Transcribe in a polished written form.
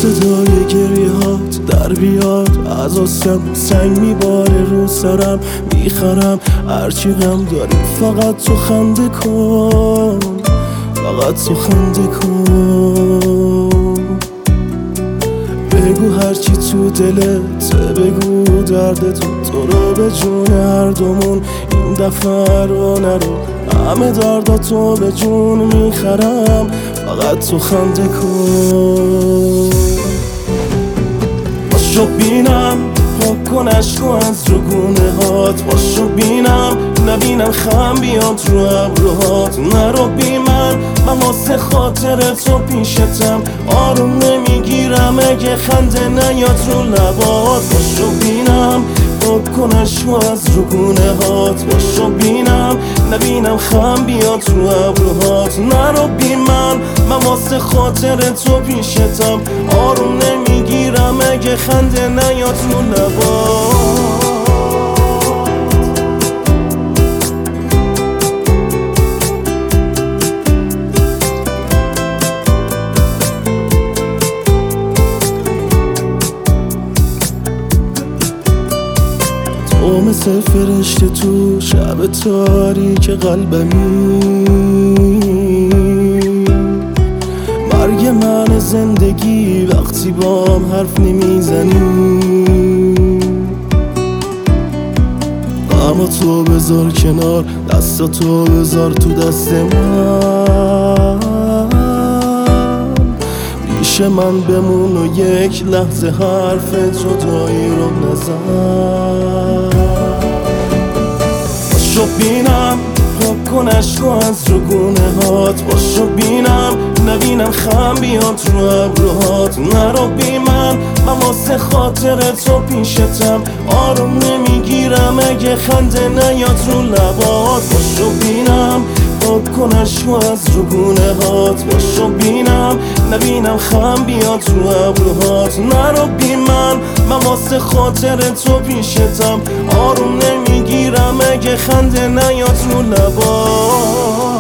صدای گریه هات در بیاد از آسمون سنگ میباره رو سرم میخرم هرچی غم داری فقط تو خنده کن فقط تو خنده کن بگو هرچی تو دلت بگو درد تو رو به جون هر دومون این دفعه رو نرو همه درداتو به جون میخرم فقط تو خنده کن باشو بینم پاک کن عشقو از رو گونه هات باشو بینم نبینم خم بیاد رو ابروهات نرو بی من واسه خاطر تو پیشتم آروم نمیگیرم اگه خنده نیاد رو لبات باشو بینم پاک کن عشقو از رو گونه هات باشو بینم نبینم خم بیاد رو ابروهات نرو بی من واسه خاطر تو پیشتم آروم نمیگیرم اگه خنده نیاد رو لبات تو مثل فرشته تو شب تاریک قلبمی مرگ من زندگی وقتی بام حرف نمیزنی اما تو بذار کنار دستاتو بذار تو دست من پیش من بمون و یک لحظه حرف جدایی رو نزن باشو بینم پاک کن عشقو از رو گونه هات باشو بینم نبینم خم بیاد رو ابروهات نرو بی من واسه خاطر تو پیشتم آروم نمیگیرم اگه خنده نیاد رو لبات باشو بینم پاک کن عشقو از رو گونه هات باشو بینم نبینم خم بیاد رو ابروهات نرو بی من واسه خاطر تو پیشتم آروم نمیگیرم اگه خنده نیاد رو لبات